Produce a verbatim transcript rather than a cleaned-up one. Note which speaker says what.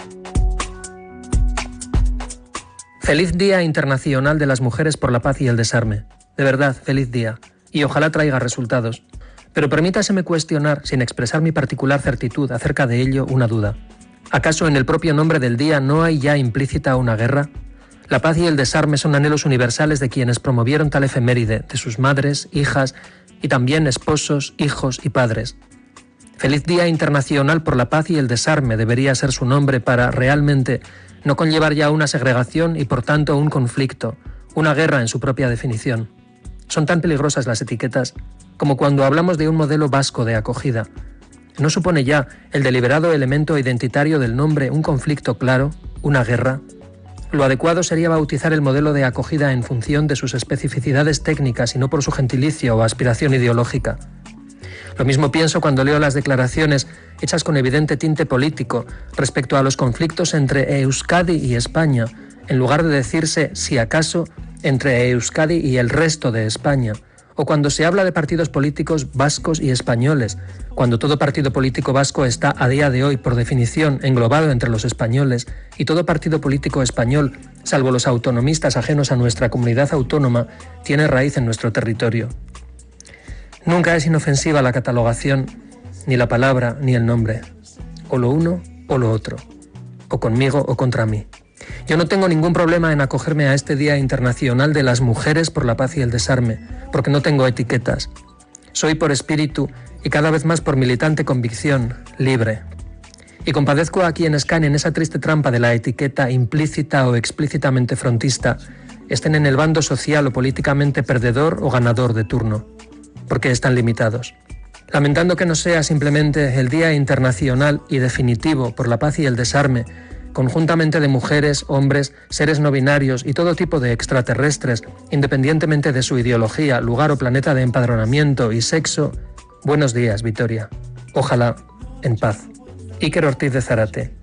Speaker 1: Feliz Día Internacional de las Mujeres por la Paz y el Desarme. De verdad, feliz día. Y ojalá traiga resultados. Pero permítaseme cuestionar, sin expresar mi particular certitud acerca de ello, una duda. ¿Acaso en el propio nombre del día no hay ya implícita una guerra? La paz y el desarme son anhelos universales de quienes promovieron tal efeméride, de sus madres, hijas y también esposos, hijos y padres. Feliz Día Internacional por la Paz y el Desarme debería ser su nombre para, realmente, no conllevar ya una segregación y, por tanto, un conflicto, una guerra en su propia definición. Son tan peligrosas las etiquetas como cuando hablamos de un modelo vasco de acogida. ¿No supone ya el deliberado elemento identitario del nombre un conflicto claro, una guerra? Lo adecuado sería bautizar el modelo de acogida en función de sus especificidades técnicas y no por su gentilicio o aspiración ideológica. Lo mismo pienso cuando leo las declaraciones hechas con evidente tinte político respecto a los conflictos entre Euskadi y España, en lugar de decirse, si acaso, entre Euskadi y el resto de España, o cuando se habla de partidos políticos vascos y españoles, cuando todo partido político vasco está a día de hoy, por definición, englobado entre los españoles, y todo partido político español, salvo los autonomistas ajenos a nuestra comunidad autónoma, tiene raíz en nuestro territorio. Nunca es inofensiva la catalogación, ni la palabra, ni el nombre. O lo uno o lo otro. O conmigo o contra mí. Yo no tengo ningún problema en acogerme a este Día Internacional de las Mujeres por la Paz y el Desarme, porque no tengo etiquetas. Soy por espíritu y cada vez más por militante convicción, libre. Y compadezco a quienes caen en esa triste trampa de la etiqueta implícita o explícitamente frontista, estén en el bando social o políticamente perdedor o ganador de turno, porque están limitados. Lamentando que no sea simplemente el Día Internacional y definitivo por la paz y el desarme, conjuntamente de mujeres, hombres, seres no binarios y todo tipo de extraterrestres, independientemente de su ideología, lugar o planeta de empadronamiento y sexo, buenos días, Vitoria. Ojalá en paz. Iker Ortiz de Zárate.